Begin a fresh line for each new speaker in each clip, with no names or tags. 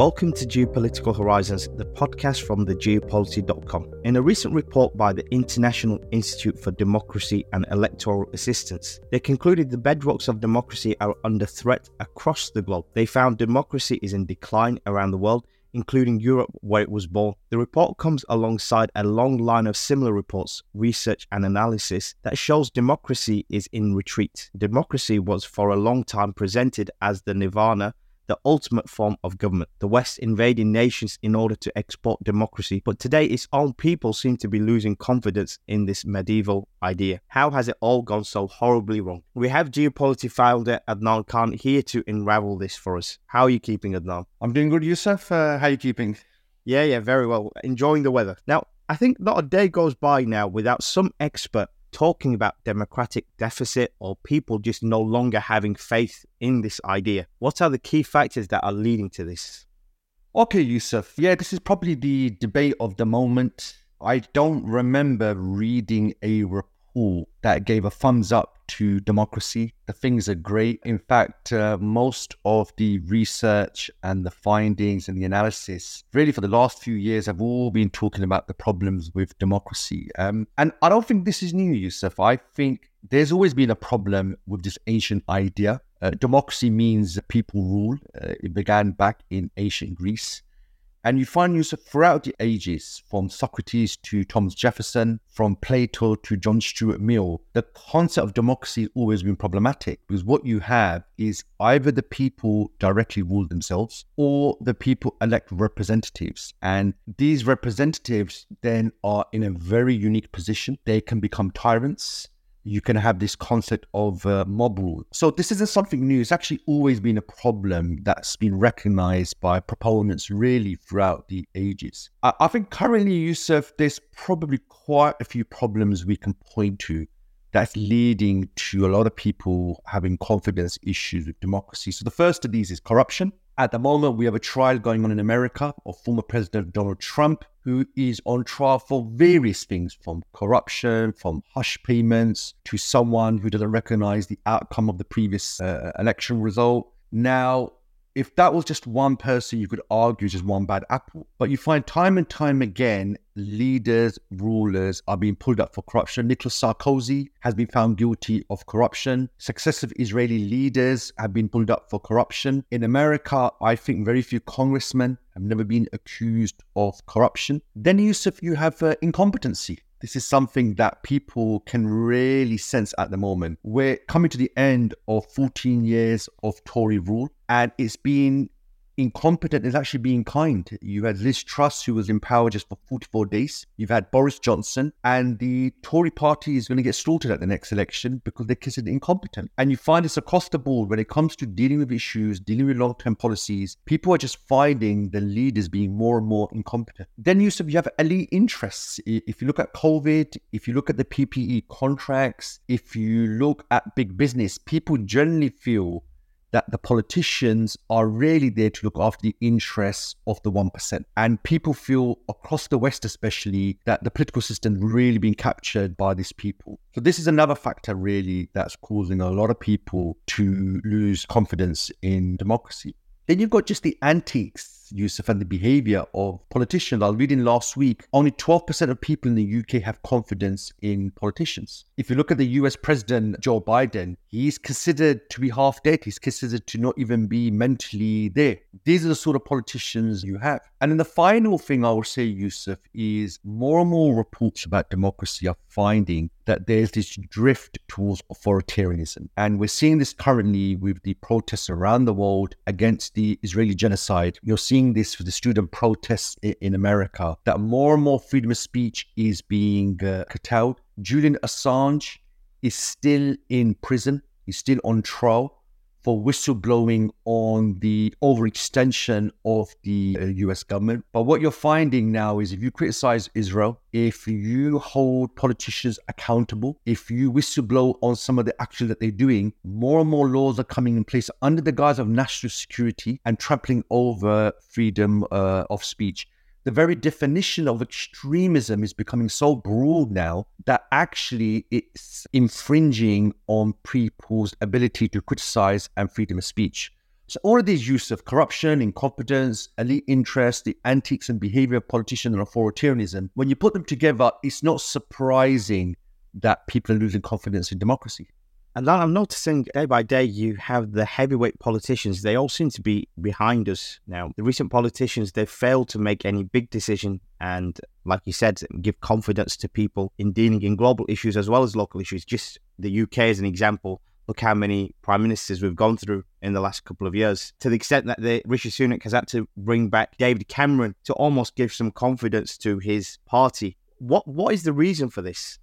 Welcome to Geopolitical Horizons, the podcast from thegeopolity.com. In a recent report by the International Institute for Democracy and Electoral Assistance, they concluded the bedrocks of democracy are under threat across the globe. They found democracy is in decline around the world, including Europe, where it was born. The report comes alongside a long line of similar reports, research and analysis that shows democracy is in retreat. Democracy was for a long time presented as the nirvana, the ultimate form of government. The West invading nations in order to export democracy, but today its own people seem to be losing confidence in this medieval idea. How has it all gone so horribly wrong? We have Geopolity founder Adnan Khan here to unravel this for us. How are you keeping, Adnan?
I'm doing good, Yusuf. How are you keeping?
Yeah, very well. Enjoying the weather. Now, I think not a day goes by now without some expert talking about democratic deficit or people just no longer having faith in this idea. What are the key factors that are leading to this?
Okay, Yusuf. Yeah, this is probably the debate of the moment. I don't remember reading a report that gave a thumbs up to democracy. The things are great. In fact, most of the research and the findings and the analysis really for the last few years have all been talking about the problems with democracy. And I don't think this is new, Yusuf. I think there's always been a problem with this ancient idea. Democracy means people rule. It began back in ancient Greece. And you find, Yusuf, throughout the ages, from Socrates to Thomas Jefferson, from Plato to John Stuart Mill, the concept of democracy has always been problematic because what you have is either the people directly rule themselves or the people elect representatives. And these representatives then are in a very unique position. They can become tyrants. You can have this concept of mob rule. So this isn't something new. It's actually always been a problem that's been recognized by proponents really throughout the ages. I think currently, Yusuf, there's probably quite a few problems we can point to that's leading to a lot of people having confidence issues with democracy. So the first of these is corruption. At the moment, we have a trial going on in America of former President Donald Trump, who is on trial for various things, from corruption, from hush payments, to someone who doesn't recognize the outcome of the previous election result. Now, if that was just one person, you could argue just one bad apple. But you find time and time again, leaders, rulers are being pulled up for corruption. Nicolas Sarkozy has been found guilty of corruption. Successive Israeli leaders have been pulled up for corruption. In America, I think very few congressmen have never been accused of corruption. Then, Yusuf, you have incompetency. This is something that people can really sense at the moment. We're coming to the end of 14 years of Tory rule, and it's been incompetent is actually being kind. You had Liz Truss, who was in power just for 44 days. You've had Boris Johnson, and the Tory party is going to get slaughtered at the next election because they're considered incompetent. And you find this across the board when it comes to dealing with issues, dealing with long-term policies. People are just finding the leaders being more and more incompetent. Then, Yusuf, you have elite interests. If you look at COVID, if you look at the PPE contracts, if you look at big business, people generally feel that the politicians are really there to look after the interests of the 1%. And people feel across the West especially that the political system really being captured by these people. So this is another factor really that's causing a lot of people to lose confidence in democracy. Then you've got just the antics, Yusuf, and the behavior of politicians. I was reading last week, only 12% of people in the UK have confidence in politicians. If you look at the US President Joe Biden, he's considered to be half dead. He's considered to not even be mentally there. These are the sort of politicians you have. And then the final thing I will say, Yusuf, is more and more reports about democracy are finding that there's this drift towards authoritarianism. And we're seeing this currently with the protests around the world against the Israeli genocide. You're seeing this with the student protests in America, that more and more freedom of speech is being curtailed. Julian Assange is still in prison. He's still on trial for whistleblowing on the overextension of the US government. But what you're finding now is if you criticize Israel, if you hold politicians accountable, if you whistleblow on some of the actions that they're doing, more and more laws are coming in place under the guise of national security and trampling over freedom of speech. The very definition of extremism is becoming so broad now that actually it's infringing on people's ability to criticize and freedom of speech. So all of these use of corruption, incompetence, elite interest, the antics and behavior of politicians and authoritarianism, when you put them together, it's not surprising that people are losing confidence in democracy.
And then I'm noticing day by day, you have the heavyweight politicians. They all seem to be behind us now. The recent politicians, they've failed to make any big decision and, like you said, give confidence to people in dealing in global issues as well as local issues. Just the UK as an example. Look how many prime ministers we've gone through in the last couple of years, to the extent that Rishi Sunak has had to bring back David Cameron to almost give some confidence to his party. What is the reason for this?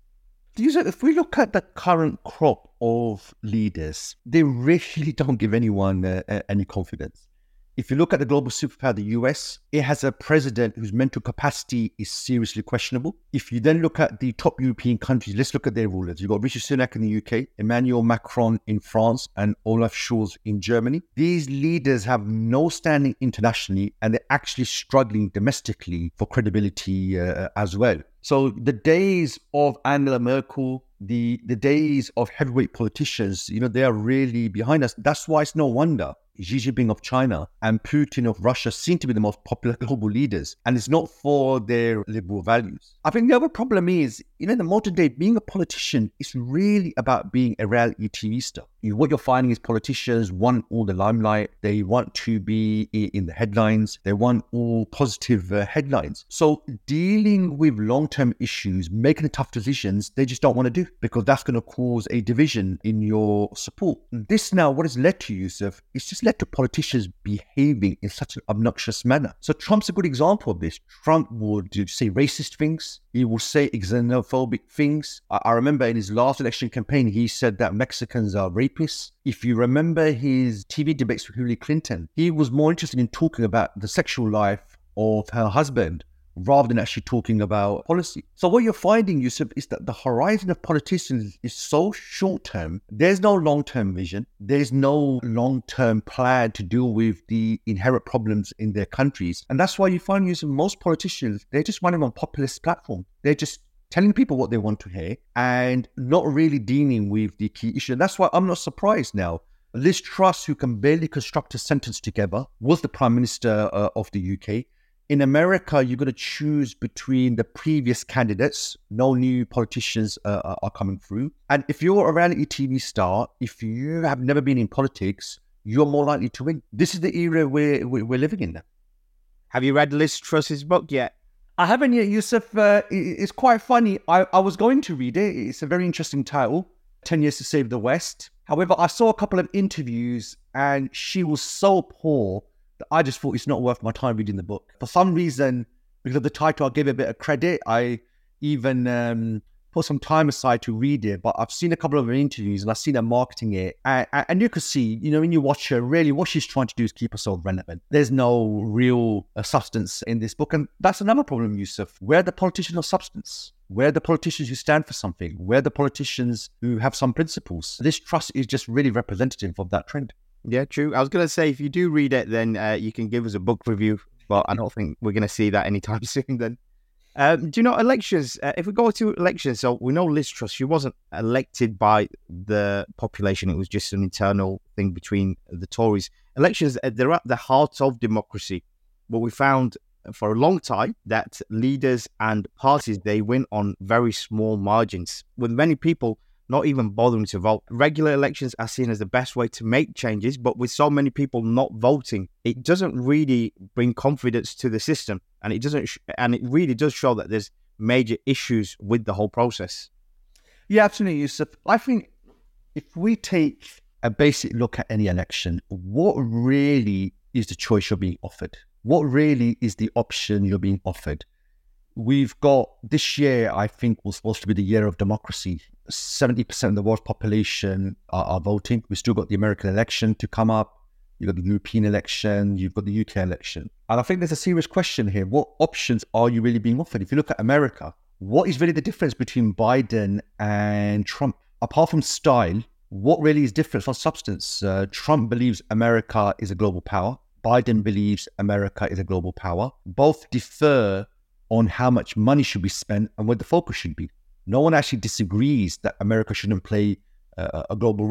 If we look at the current crop of leaders, they really don't give anyone any confidence. If you look at the global superpower, the US, it has a president whose mental capacity is seriously questionable. If you then look at the top European countries, let's look at their rulers. You've got Rishi Sunak in the UK, Emmanuel Macron in France, and Olaf Scholz in Germany. These leaders have no standing internationally, and they're actually struggling domestically for credibility as well. So the days of Angela Merkel, the days of heavyweight politicians, they are really behind us. That's why it's no wonder Xi Jinping of China and Putin of Russia seem to be the most popular global leaders, and it's not for their liberal values. I think the other problem is, in the modern day, being a politician is really about being a reality TV star. What you're finding is politicians want all the limelight. They want to be in the headlines. They want all positive headlines. So dealing with long-term issues, making the tough decisions, they just don't want to do, because that's going to cause a division in your support. This now, what has led to, Yusuf, it's just led to politicians behaving in such an obnoxious manner. So Trump's a good example of this. Trump would say racist things. He will say xenophobic things. I remember in his last election campaign, he said that Mexicans are rapists. If you remember his TV debates with Hillary Clinton, he was more interested in talking about the sexual life of her husband rather than actually talking about policy. So what you're finding, Yusuf, is that the horizon of politicians is so short-term. There's no long-term vision. There's no long-term plan to deal with the inherent problems in their countries. And that's why you find, Yusuf, most politicians, they're just running on populist platform. They're just telling people what they want to hear and not really dealing with the key issue. And that's why I'm not surprised now. Liz Truss, who can barely construct a sentence together, was the Prime Minister of the UK. In America, you're going to choose between the previous candidates. No new politicians are coming through. And if you're a reality TV star, if you have never been in politics, you're more likely to win. This is the era we're living in now.
Have you read Liz Truss's book yet?
I haven't yet, Yusuf. It's quite funny. I was going to read it. It's a very interesting title, 10 Years to Save the West. However, I saw a couple of interviews and she was so poor that I just thought it's not worth my time reading the book. For some reason, because of the title, I gave it a bit of credit. I even put some time aside to read it, but I've seen a couple of her interviews and I've seen her marketing it. And you can see, when you watch her, really what she's trying to do is keep herself relevant. There's no real substance in this book. And that's another problem, Yusuf. Where are the politicians of substance? Where are the politicians who stand for something? Where are the politicians who have some principles? This Truss is just really representative of that trend.
Yeah, true. I was going to say, if you do read it, then you can give us a book review. But I don't think we're going to see that anytime soon then. Do you know elections? If we go to elections, so we know Liz Truss, she wasn't elected by the population. It was just an internal thing between the Tories. Elections, they're at the heart of democracy. But we found for a long time that leaders and parties, they win on very small margins, with many people not even bothering to vote. Regular elections are seen as the best way to make changes, but with so many people not voting, it doesn't really bring confidence to the system, and it really does show that there's major issues with the whole process.
Yeah, absolutely, Yusuf. I think if we take a basic look at any election, what really is the choice you're being offered? What really is the option you're being offered? We've got this year, I think, was supposed to be the year of democracy. 70% of the world's population are voting. We've still got the American election to come up. You've got the European election. You've got the UK election. And I think there's a serious question here. What options are you really being offered? If you look at America, what is really the difference between Biden and Trump? Apart from style, what really is different on substance? Trump believes America is a global power. Biden believes America is a global power. Both differ on how much money should be spent and where the focus should be. No one actually disagrees that America shouldn't play a global role.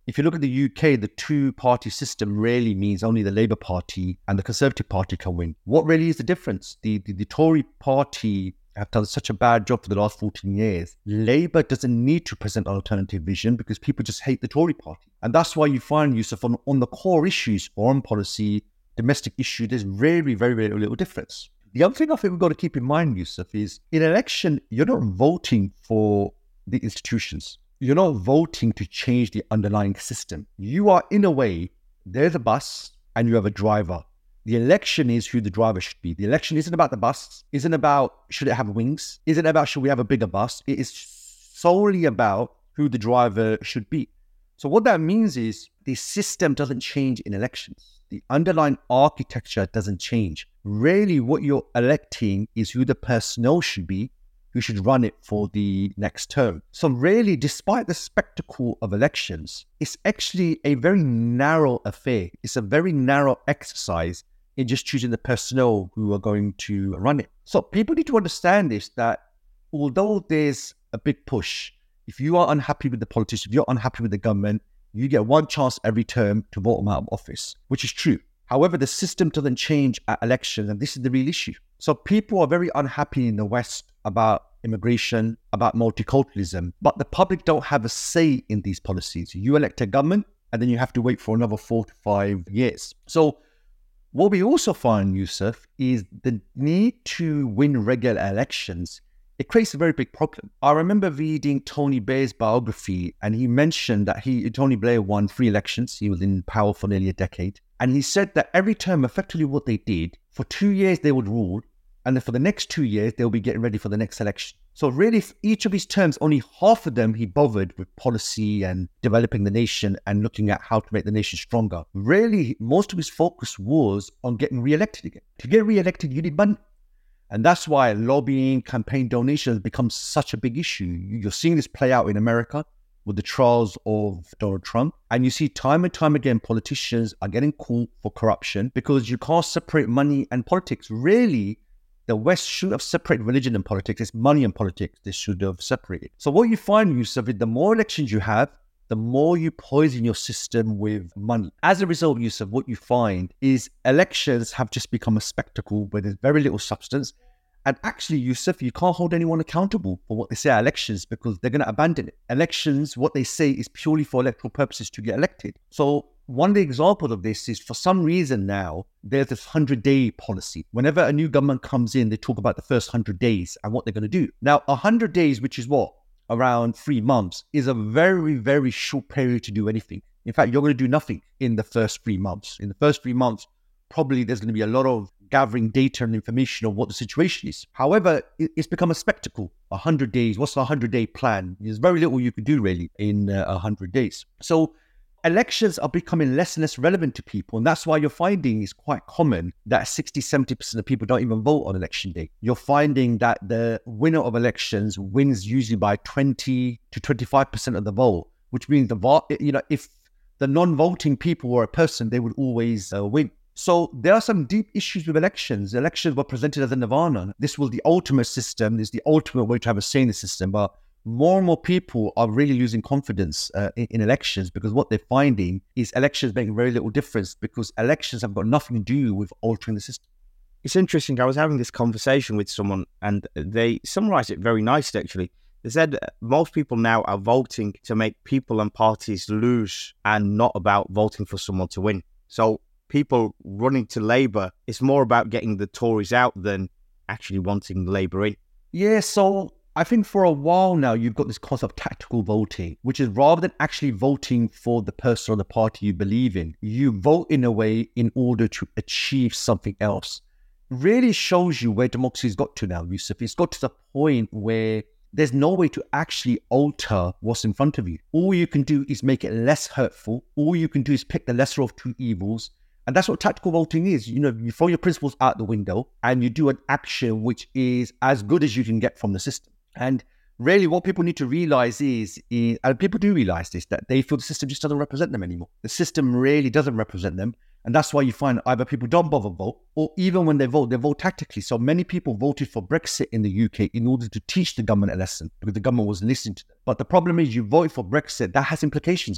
If you look at the UK, the two-party system really means only the Labour Party and the Conservative Party can win. What really is the difference? The Tory Party have done such a bad job for the last 14 years. Labour doesn't need to present an alternative vision because people just hate the Tory Party. And that's why you find, Yusuf, on the core issues, foreign policy, domestic issue, there's very, very, very little difference. The other thing I think we've got to keep in mind, Yusuf, is in an election, you're not voting for the institutions. You're not voting to change the underlying system. You are, in a way, there's a bus and you have a driver. The election is who the driver should be. The election isn't about the bus, isn't about should it have wings, isn't about should we have a bigger bus. It is solely about who the driver should be. So what that means is the system doesn't change in elections. The underlying architecture doesn't change. Really, what you're electing is who the personnel should be, who should run it for the next term. So really, despite the spectacle of elections, it's actually a very narrow affair. It's a very narrow exercise in just choosing the personnel who are going to run it. So people need to understand this, that although there's a big push, if you are unhappy with the politicians, if you're unhappy with the government, you get one chance every term to vote them out of office, which is true. However, the system doesn't change at elections, and this is the real issue. So people are very unhappy in the West about immigration, about multiculturalism, but the public don't have a say in these policies. You elect a government, and then you have to wait for another 4 to 5 years. So what we also find, Yusuf, is the need to win regular elections. It creates a very big problem. I remember reading Tony Blair's biography, and he mentioned that Tony Blair won 3 elections. He was in power for nearly a decade. And he said that every term, effectively what they did, for 2 years they would rule, and then for the next 2 years, they'll be getting ready for the next election. So really, each of his terms, only half of them he bothered with policy and developing the nation and looking at how to make the nation stronger. Really, most of his focus was on getting re-elected again. To get re-elected, you need money. And that's why lobbying, campaign donations becomes such a big issue. You're seeing this play out in America with the trials of Donald Trump. And you see time and time again, politicians are getting caught for corruption because you can't separate money and politics. Really, the West shouldn't have separated religion and politics. It's money and politics they should have separated. So what you find, Yusuf, is the more elections you have, the more you poison your system with money. As a result, Yusuf, what you find is elections have just become a spectacle where there's very little substance. And actually, Yusuf, you can't hold anyone accountable for what they say at elections because they're going to abandon it. Elections, what they say is purely for electoral purposes to get elected. So one of the examples of this is for some reason now, there's this 100-day policy. Whenever a new government comes in, they talk about the first 100 days and what they're going to do. Now, 100 days, which is what? Around 3 months, is a very, very short period to do anything. In fact, you're going to do nothing in the first 3 months. In the first 3 months, probably there's going to be a lot of gathering data and information on what the situation is. However, it's become a spectacle. 100 days, what's the 100-day plan? There's very little you can do really in 100 days. So elections are becoming less and less relevant to people. And that's why you're finding it's quite common that 60-70% of people don't even vote on election day. You're finding that the winner of elections wins usually by 20 to 25% of the vote, which means if the non-voting people were a person, they would always win. So there are some deep issues with elections. Elections were presented as a nirvana. This was the ultimate system. This is the ultimate way to have a say in the system. But more and more people are really losing confidence in elections because what they're finding is elections making very little difference because elections have got nothing to do with altering the system.
It's interesting. I was having this conversation with someone and they summarized it very nicely, actually. They said most people now are voting to make people and parties lose and not about voting for someone to win. So people running to Labour, it's more about getting the Tories out than actually wanting Labour in.
Yeah, so I think for a while now, you've got this concept of tactical voting, which is rather than actually voting for the person or the party you believe in, you vote in a way in order to achieve something else. Really shows you where democracy's got to now, Yusuf. It's got to the point where there's no way to actually alter what's in front of you. All you can do is make it less hurtful. All you can do is pick the lesser of two evils. And that's what tactical voting is. You throw your principles out the window and you do an action which is as good as you can get from the system. And really what people need to realize is, and people do realize this, that they feel the system just doesn't represent them anymore. The system really doesn't represent them. And that's why you find either people don't bother vote, or even when they vote tactically. So many people voted for Brexit in the UK in order to teach the government a lesson because the government was listening to them. But the problem is you voted for Brexit, that has implications now.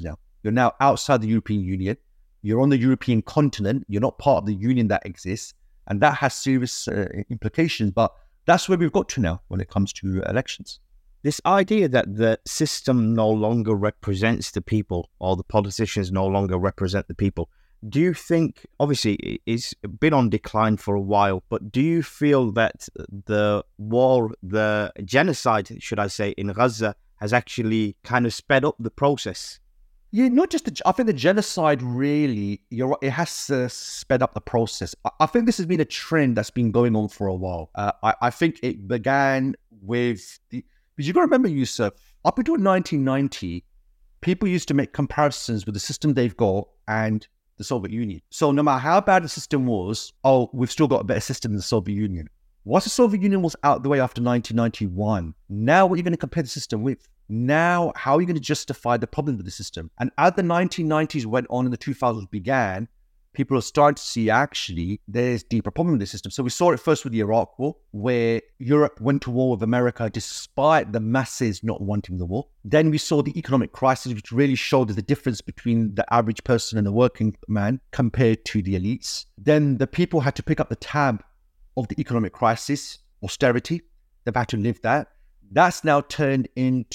You're now outside the European Union. You're on the European continent. You're not part of the union that exists. And that has serious implications. But that's where we've got to now when it comes to elections.
This idea that the system no longer represents the people, or the politicians no longer represent the people, do you think, obviously it's been on decline for a while, but do you feel that the war, the genocide, should I say, in Gaza has actually kind of sped up the process?
Yeah, not just I think the genocide really, you're right, it has sped up the process. I think this has been a trend that's been going on for a while. I think it began with because you've got to remember, Yusuf, up until 1990, people used to make comparisons with the system they've got and the Soviet Union. So no matter how bad the system was, we've still got a better system than the Soviet Union. Once the Soviet Union was out of the way after 1991, now what are you going to compare the system with? Now, how are you going to justify the problem with the system? And as the 1990s went on and the 2000s began, people are starting to see actually there's deeper problem with the system. So we saw it first with the Iraq War, where Europe went to war with America despite the masses not wanting the war. Then we saw the economic crisis, which really showed the difference between the average person and the working man compared to the elites. Then the people had to pick up the tab of the economic crisis, austerity. They've had to live that. That's now turned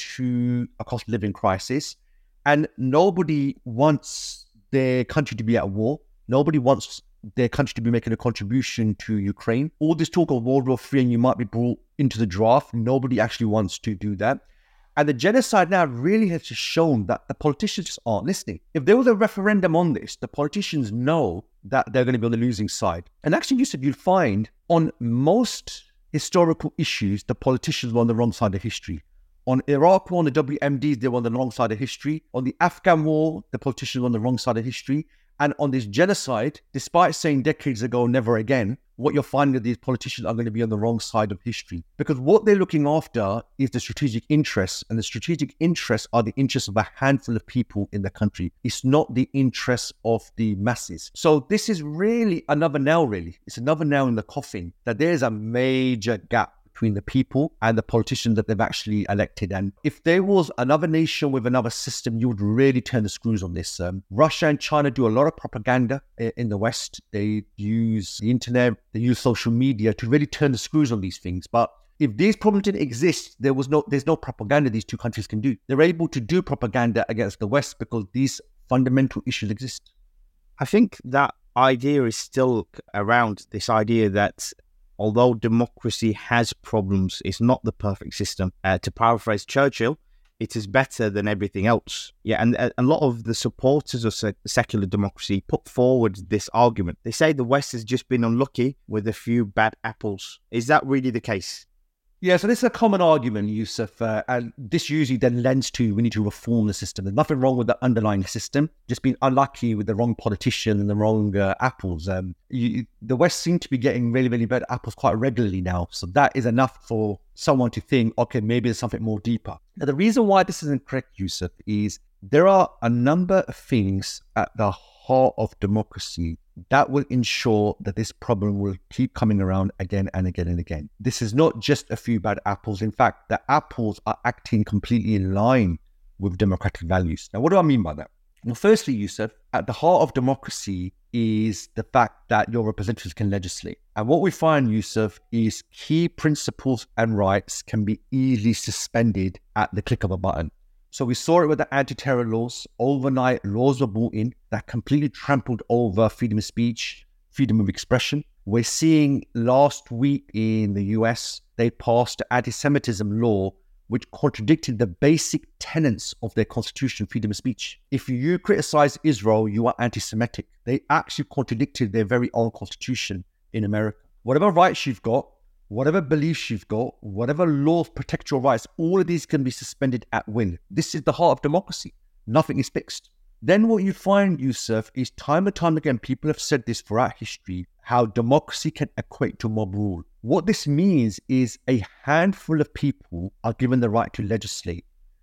into a cost of living crisis. And nobody wants their country to be at war. Nobody wants their country to be making a contribution to Ukraine. All this talk of World War III and you might be brought into the draft, nobody actually wants to do that. And the genocide now really has just shown that the politicians just aren't listening. If there was a referendum on this, the politicians know that they're going to be on the losing side. And actually, you'd find on most historical issues, the politicians were on the wrong side of history. On Iraq War, on the WMDs, they were on the wrong side of history. On the Afghan War, the politicians were on the wrong side of history. And on this genocide, despite saying decades ago, never again, what you're finding is these politicians are going to be on the wrong side of history. Because what they're looking after is the strategic interests, and the strategic interests are the interests of a handful of people in the country. It's not the interests of the masses. So this is really another nail, really. It's another nail in the coffin that there's a major gap between the people and the politicians that they've actually elected. And if there was another nation with another system, you would really turn the screws on this. Russia and China do a lot of propaganda in the West. They use the internet, they use social media to really turn the screws on these things. But if these problems didn't exist, there's no propaganda these two countries can do. They're able to do propaganda against the West because these fundamental issues exist.
I think that idea is still around, this idea that although democracy has problems, it's not the perfect system. To paraphrase Churchill, it is better than everything else. Yeah, and a lot of the supporters of secular democracy put forward this argument. They say the West has just been unlucky with a few bad apples. Is that really the case?
Yeah, so this is a common argument, Yusuf, and this usually then lends to we need to reform the system. There's nothing wrong with the underlying system, just being unlucky with the wrong politician and the wrong apples. The West seem to be getting really, really bad apples quite regularly now, so that is enough for someone to think, okay, maybe there's something more deeper. Now, the reason why this isn't correct, Yusuf, is there are a number of things at the heart of democracy that will ensure that this problem will keep coming around again and again and again. This is not just a few bad apples. In fact, the apples are acting completely in line with democratic values. Now, what do I mean by that? Well, firstly, Yusuf, at the heart of democracy is the fact that your representatives can legislate. And what we find, Yusuf, is key principles and rights can be easily suspended at the click of a button. So we saw it with the anti-terror laws. Overnight, laws were brought in that completely trampled over freedom of speech, freedom of expression. We're seeing last week in the US, they passed an anti-Semitism law which contradicted the basic tenets of their constitution, freedom of speech. If you criticize Israel, you are anti-Semitic. They actually contradicted their very own constitution in America. Whatever rights you've got, whatever beliefs you've got, whatever laws protect your rights, all of these can be suspended at will. This is the heart of democracy. Nothing is fixed. Then what you find, Yusuf, is time and time again, people have said this throughout history, how democracy can equate to mob rule. What this means is a handful of people are given the right to legislate.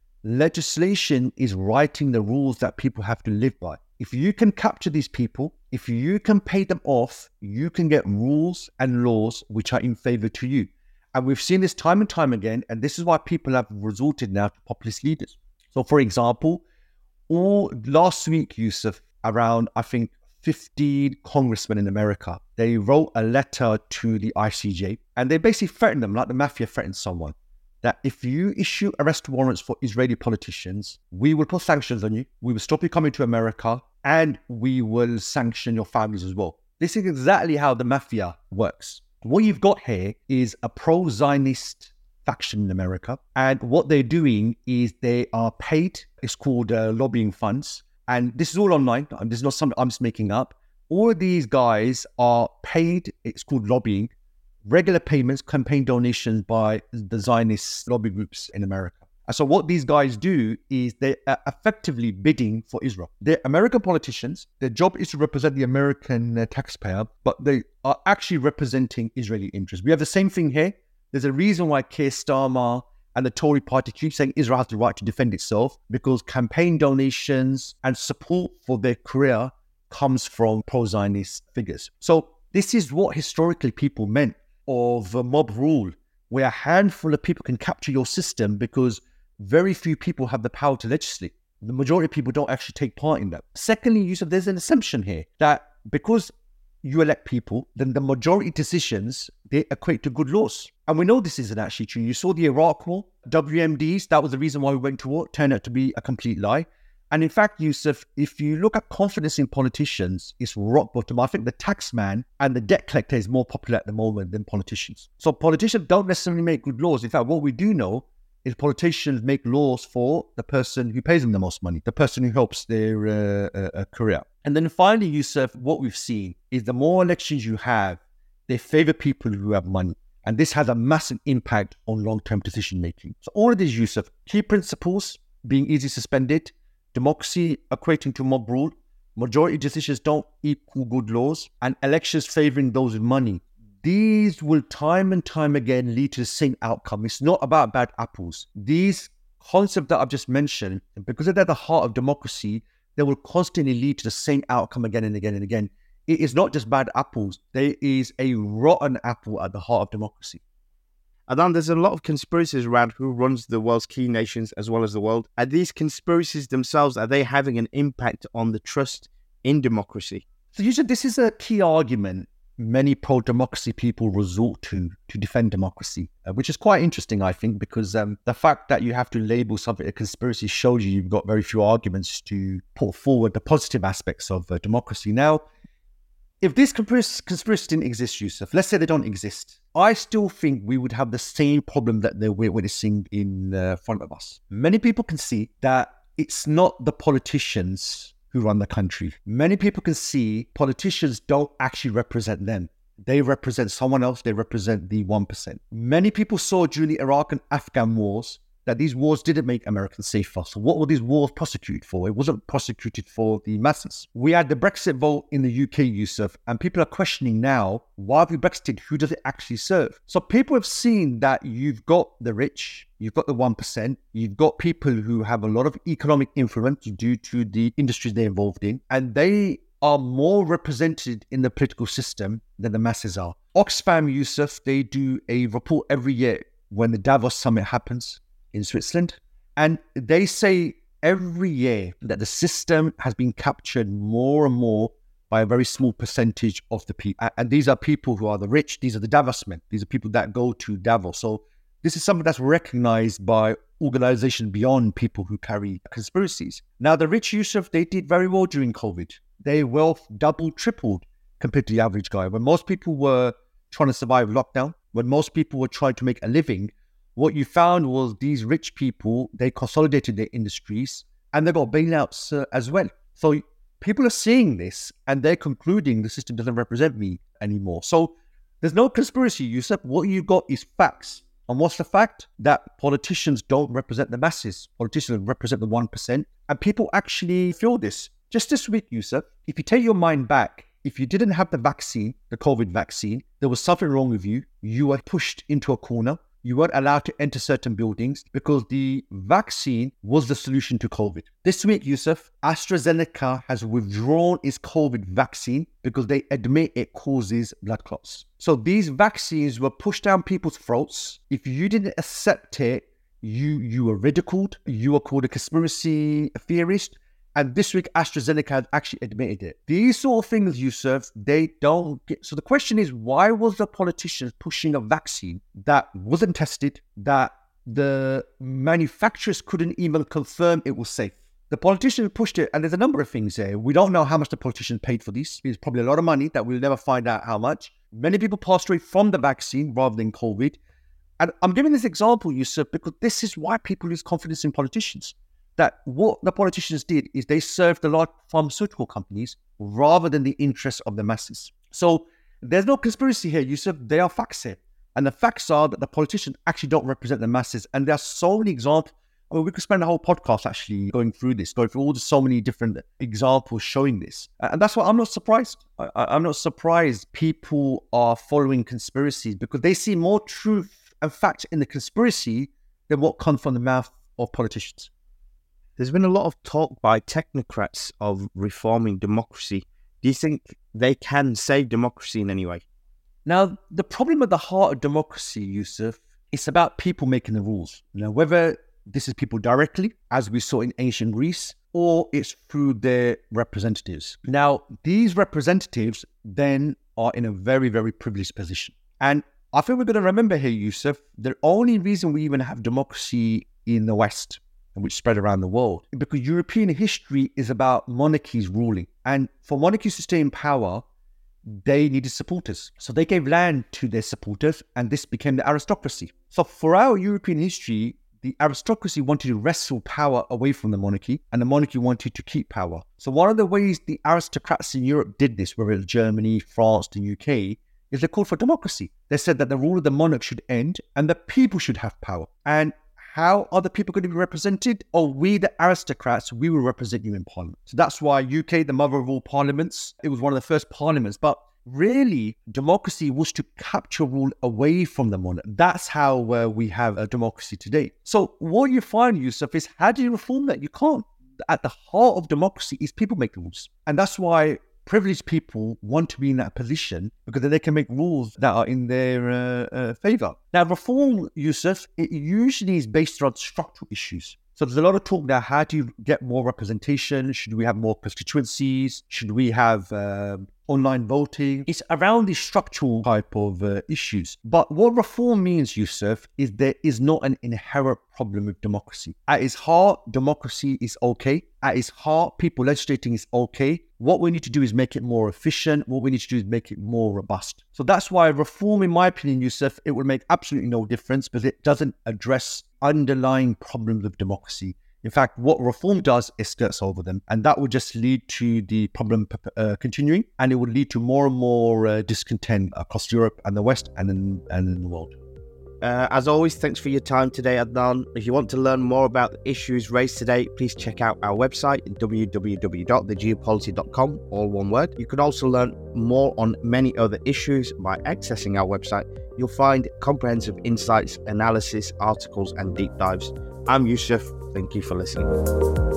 Legislation is writing the rules that people have to live by. If you can capture these people, if you can pay them off, you can get rules and laws which are in favor to you. And we've seen this time and time again, and this is why people have resorted now to populist leaders. So for example, All last week, Yusuf, around, I think, 15 congressmen in America, they wrote a letter to the ICJ and they basically threatened them, like the mafia threatened someone, that if you issue arrest warrants for Israeli politicians, we will put sanctions on you, we will stop you coming to America, and we will sanction your families as well. This is exactly how the mafia works. What you've got here is a pro-Zionist faction in America, and what they're doing is they are paid, it's called lobbying funds, and this is all online, this is not something I'm just making up. All of these guys are paid, it's called lobbying, regular payments, campaign donations by the Zionist lobby groups in America. And so what these guys do is they are effectively bidding for Israel. They're American politicians. Their job is to represent the American taxpayer, but they are actually representing Israeli interests. We have the same thing here. There's a reason why Keir Starmer and the Tory party keep saying Israel has the right to defend itself, because campaign donations and support for their career comes from pro-Zionist figures. So this is what historically people meant of mob rule, where a handful of people can capture your system because very few people have the power to legislate. The majority of people don't actually take part in that. Secondly, Yusuf, there's an assumption here that because you elect people, then the majority decisions, they equate to good laws. And we know this isn't actually true. You saw the Iraq war, WMDs, that was the reason why we went to war, turned out to be a complete lie. And in fact, Yusuf, if you look at confidence in politicians, it's rock bottom. I think the tax man and the debt collector is more popular at the moment than politicians. So politicians don't necessarily make good laws. In fact, what we do know is politicians make laws for the person who pays them the most money, the person who helps their career. And then finally, Yusuf, what we've seen is the more elections you have, they favor people who have money. And this has a massive impact on long-term decision-making. So all of these, Yusuf, key principles being easily suspended, democracy equating to mob rule, majority decisions don't equal good laws, and elections favoring those with money. These will time and time again lead to the same outcome. It's not about bad apples. These concepts that I've just mentioned, because they're at the heart of democracy, they will constantly lead to the same outcome again and again and again. It is not just bad apples. There is a rotten apple at the heart of democracy.
Adnan, there's a lot of conspiracies around who runs the world's key nations as well as the world. Are these conspiracies themselves, are they having an impact on the trust in democracy?
So usually this is a key argument many pro-democracy people resort to defend democracy, which is quite interesting, I think, because the fact that you have to label something a conspiracy shows you've got very few arguments to put forward the positive aspects of democracy. Now, if this conspiracy didn't exist, Yusuf, let's say they don't exist, I still think we would have the same problem that we're witnessing in front of us. Many people can see that it's not the politicians who run the country. Many people can see politicians don't actually represent them. They represent someone else. They represent the 1%. Many people saw during the Iraq and Afghan wars that these wars didn't make Americans safer. So what were these wars prosecuted for? It wasn't prosecuted for the masses. We had the Brexit vote in the UK, Yusuf, and people are questioning now, why have we Brexited? Who does it actually serve? So people have seen that you've got the rich, you've got the 1%, you've got people who have a lot of economic influence due to the industries they're involved in, and they are more represented in the political system than the masses are. Oxfam, Yusuf, they do a report every year when the Davos summit happens in Switzerland. And they say every year that the system has been captured more and more by a very small percentage of the people. And these are people who are the rich. These are the Davos men. These are people that go to Davos. So this is something that's recognized by organizations beyond people who carry conspiracies. Now, the rich, Yusuf, they did very well during COVID. Their wealth doubled, tripled compared to the average guy. When most people were trying to survive lockdown, when most people were trying to make a living, what you found was these rich people, they consolidated their industries and they got bailouts as well. So people are seeing this and they're concluding the system doesn't represent me anymore. So there's no conspiracy, Yusuf. What you got is facts. And what's the fact? That politicians don't represent the masses. Politicians represent the 1%. And people actually feel this. Just this week, Yusuf, if you take your mind back, if you didn't have the vaccine, the COVID vaccine, there was something wrong with you. You were pushed into a corner. You weren't allowed to enter certain buildings because the vaccine was the solution to COVID. This week, Yusuf, AstraZeneca has withdrawn its COVID vaccine because they admit it causes blood clots. So these vaccines were pushed down people's throats. If you didn't accept it, you were ridiculed. You were called a conspiracy theorist. And this week, AstraZeneca has actually admitted it. These sort of things, Yusuf, they don't get. So the question is, why was the politicians pushing a vaccine that wasn't tested, that the manufacturers couldn't even confirm it was safe? The politicians pushed it, and there's a number of things there. We don't know how much the politicians paid for this. It's probably a lot of money that we'll never find out how much. Many people passed away from the vaccine rather than COVID. And I'm giving this example, Yusuf, because this is why people lose confidence in politicians. That what the politicians did is they served the large pharmaceutical companies rather than the interests of the masses. So there's no conspiracy here, Yusuf. There are facts here. And the facts are that the politicians actually don't represent the masses. And there are so many examples. I mean, we could spend a whole podcast actually going through so many different examples showing this. And that's why I'm not surprised. I'm not surprised people are following conspiracies because they see more truth and fact in the conspiracy than what comes from the mouth of politicians.
There's been a lot of talk by technocrats of reforming democracy. Do you think they can save democracy in any way?
Now, the problem at the heart of democracy, Yusuf, it's about people making the rules. Whether this is people directly, as we saw in ancient Greece, or it's through their representatives. Now, these representatives then are in a very, very privileged position. And I think we're going to remember here, Yusuf, the only reason we even have democracy in the West, and which spread around the world, because European history is about monarchies ruling. And for monarchies to stay in power, they needed supporters. So they gave land to their supporters, and this became the aristocracy. So for our European history, the aristocracy wanted to wrestle power away from the monarchy, and the monarchy wanted to keep power. So one of the ways the aristocrats in Europe did this, whether it's Germany, France, the UK, is they called for democracy. They said that the rule of the monarch should end and the people should have power. And how are the people going to be represented? Oh, we, the aristocrats, we will represent you in parliament. So that's why UK, the mother of all parliaments, it was one of the first parliaments. But really, democracy was to capture rule away from the monarch. That's how we have a democracy today. So what you find, Yusuf, is how do you reform that? You can't. At the heart of democracy is people make the rules. And that's why privileged people want to be in that position, because then they can make rules that are in their favor. Now, reform, Yusuf, it usually is based on structural issues. So there's a lot of talk now, how do you get more representation? Should we have more constituencies? Should we have online voting? It's around these structural type of issues. But what reform means, Yusuf, is there is not an inherent problem with democracy. At its heart, democracy is okay. At its heart, people legislating is okay. What we need to do is make it more efficient. What we need to do is make it more robust. So that's why reform, in my opinion, Yusuf, it will make absolutely no difference because it doesn't address underlying problems of democracy. In fact, what reform does is skirts over them, and that would just lead to the problem continuing, and it would lead to more and more discontent across Europe and the West and in the world.
As always, thanks for your time today, Adnan. If you want to learn more about the issues raised today, please check out our website, www.thegeopolity.com, all one word. You can also learn more on many other issues by accessing our website. You'll find comprehensive insights, analysis, articles, and deep dives. I'm Yusuf. Thank you for listening.